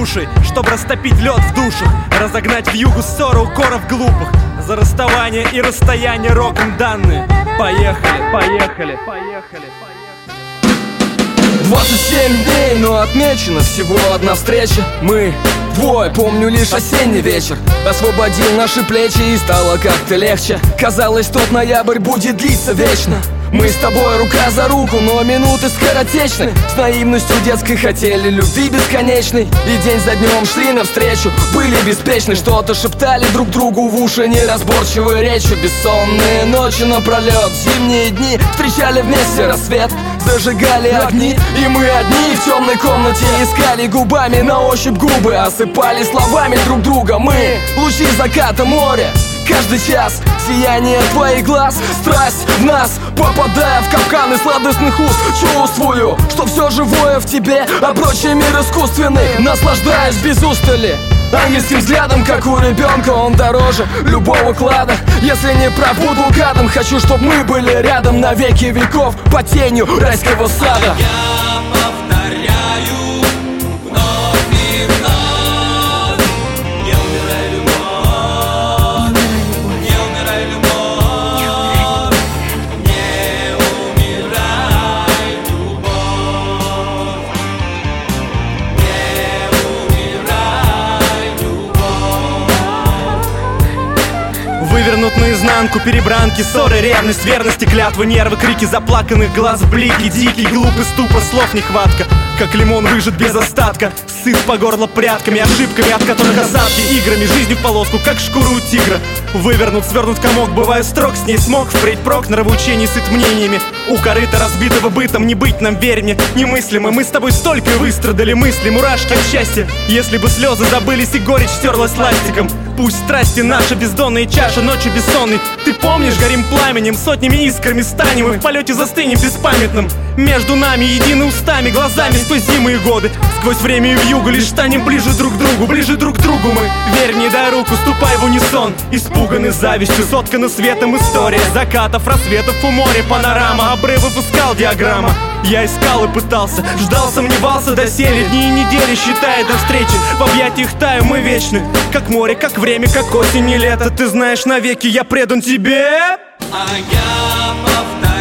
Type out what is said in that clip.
душей, чтобы растопить лед в душах, разогнать вьюгу ссору укоров глупых. За расставание и расстояние роком данные. Поехали, поехали, поехали, поехали. 27 дней, но отмечено всего одна встреча. Мы двое, помню лишь осенний вечер, освободил наши плечи и стало как-то легче. Казалось, тот ноябрь будет длиться вечно. Мы с тобой рука за руку, но минуты скоротечны. С наивностью детской хотели любви бесконечной, и день за днем шли навстречу, были беспечны. Что-то шептали друг другу в уши неразборчивой речью. Бессонные ночи напролет, зимние дни встречали вместе рассвет, зажигали огни, и мы одни в темной комнате искали губами на ощупь губы, осыпали словами друг друга. Мы лучи заката моря, каждый час сияние твоих глаз, страсть в нас, попадая в капканы сладостных уст. Чувствую, что все живое в тебе, а прочий мир искусственный, наслаждаюсь без устали. Ангельским взглядом, как у ребенка, он дороже любого клада. Если не прав, буду гадом. Хочу, чтобы мы были рядом на веки веков, под тенью райского сада. Я повторяю вновь и вновь: не умирай, любовь, не умирай, любовь, не умирай, любовь, не умирай, любовь. Вывернут наизнанку перебранки, ссоры, ревность, верность и клятвы, нервы, крики заплаканных глаз, блики, дикий, глупый ступор, слов нехватка. Как лимон выжат без остатка, сыт по горло прядками, ошибками, от которых осадки, играми, жизнью в полоску, как шкуру у тигра. Вывернут, свернут комок, бываю строг, с ней смог впредь прок, нравоучений сыт мнениями. У корыта разбитого бытом не быть нам, верь мне, немыслимо. Мы с тобой столько выстрадали мысли, мурашки от счастья. Если бы слезы забылись и горечь стерлась ластиком. Пусть страсти наша бездонная чаша ночью бессонной. Ты помнишь, горим пламенем, сотнями искрами станем, и в полете застынем беспамятным. Между нами едины устами, глазами сквозь зимы и годы. Сквозь время и вьюгу лишь станем ближе друг к другу, ближе друг к другу мы. Верь, не дай руку, ступай в унисон. Испуганный завистью, соткана светом история закатов, рассветов у моря, панорама, обрывов и скал диаграмма. Я искал и пытался, ждал, сомневался доселе, дни и недели считая до встречи. В объятиях таю, мы вечны, как море, как время, как осень и лето. Ты знаешь, навеки я предан тебе. А я повторяю